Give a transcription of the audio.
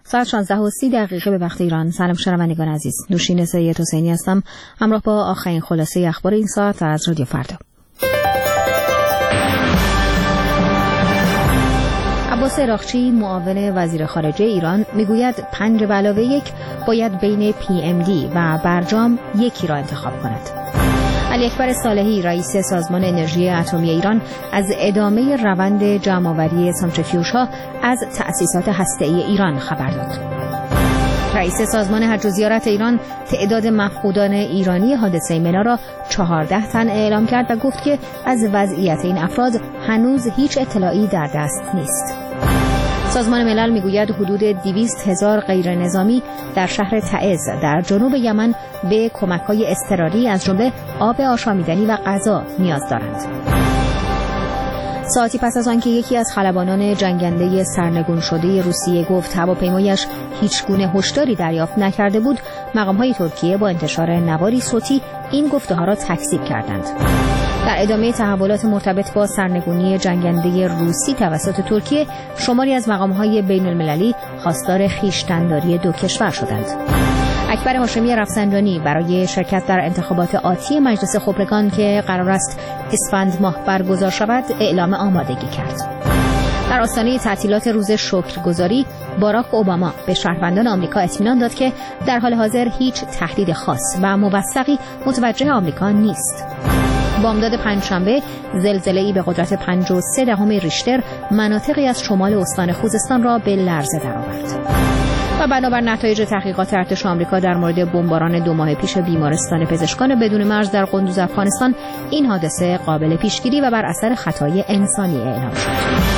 ساعت 16:30 به وقت ایران. سلام شنوندگان عزیز، نوشین سید حسینی هستم، همراه با آخرین خلاصه اخبار این ساعت از رادیو فردا. عباس عراقچی معاون وزیر خارجه ایران میگوید 5+1 باید بین PMD و برجام یکی را انتخاب کند. علی اکبر صالحی رئیس سازمان انرژی اتمی ایران از ادامه روند جمع‌آوری سانتریفیوژها از تأسیسات هسته‌ای ایران خبر داد. رئیس سازمان حج و زیارت ایران تعداد مفقودان ایرانی حادثه منا را 14 تن اعلام کرد و گفت که از وضعیت این افراد هنوز هیچ اطلاعی در دست نیست. سازمان ملل میگوید حدود 200,000 غیر نظامی در شهر تعز در جنوب یمن به کمک‌های اضطراری از جمله آب آشامیدنی و غذا نیاز دارند. ساعتی پس از آنکه یکی از خلبانان جنگنده سرنگون شده روسیه گفت هواپیمایش هیچگونه هشداری دریافت نکرده بود، مقام‌های ترکیه با انتشار نواری صوتی این گفته‌ها را تکذیب کردند. در ادامه تحولات مرتبط با سرنگونی جنگنده روسی توسط ترکیه، شماری از مقام‌های بین‌المللی خواستار خویشتن‌داری دو کشور شدند. اکبر هاشمی رفسنجانی برای شرکت در انتخابات آتی مجلس خبرگان که قرار است اسفند ماه برگزار شود اعلام آمادگی کرد. در آستانه تعطیلات روز شکرگزاری، باراک اوباما به شهروندان آمریکا اطمینان داد که در حال حاضر هیچ تهدید خاص و موثقی متوجه آمریکا نیست. بامداد پنجشنبه زلزله‌ای به قدرت 5.3 ریشتر مناطقی از شمال استان خوزستان را به لرزه درآورد. و بنابر نتایج تحقیقات ارتش آمریکا در مورد بمباران 2 ماه پیش بیمارستان پزشکان بدون مرز در قندوز افغانستان، این حادثه قابل پیشگیری و بر اثر خطای انسانی اعلام شد.